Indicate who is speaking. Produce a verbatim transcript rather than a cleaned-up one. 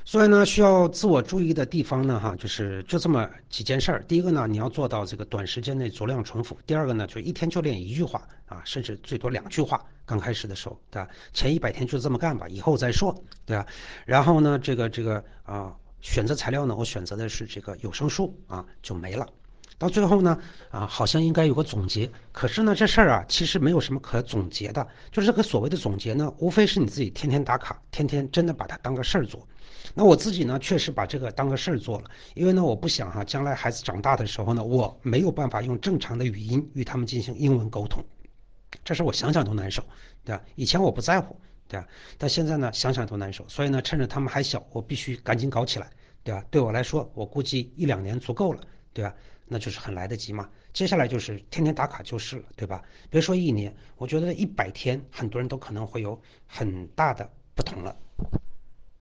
Speaker 1: 所以呢，需要自我注意的地方呢，哈，就是就这么几件事儿。第一个呢，你要做到这个短时间内足量重复；第二个呢，就一天就练一句话啊，甚至最多两句话。刚开始的时候，对吧？前一百天就这么干吧，以后再说，对吧？然后呢，这个这个啊，选择材料呢，我选择的是这个有声书啊，就没了。到最后呢，啊，好像应该有个总结，可是呢，这事儿啊，其实没有什么可总结的，就是这个所谓的总结呢，无非是你自己天天打卡，天天真的把它当个事儿做。那我自己呢，确实把这个当个事儿做了，因为呢，我不想哈、啊，将来孩子长大的时候呢，我没有办法用正常的语音与他们进行英文沟通，这是我想想都难受，对吧？以前我不在乎，对吧？但现在呢，想想都难受，所以呢，趁着他们还小，我必须赶紧搞起来，对吧？对我来说，我估计一两年足够了，对吧？那就是很来得及嘛。接下来就是天天打卡就是了，对吧？别说一年，我觉得一百天，很多人都可能会有很大的不同了。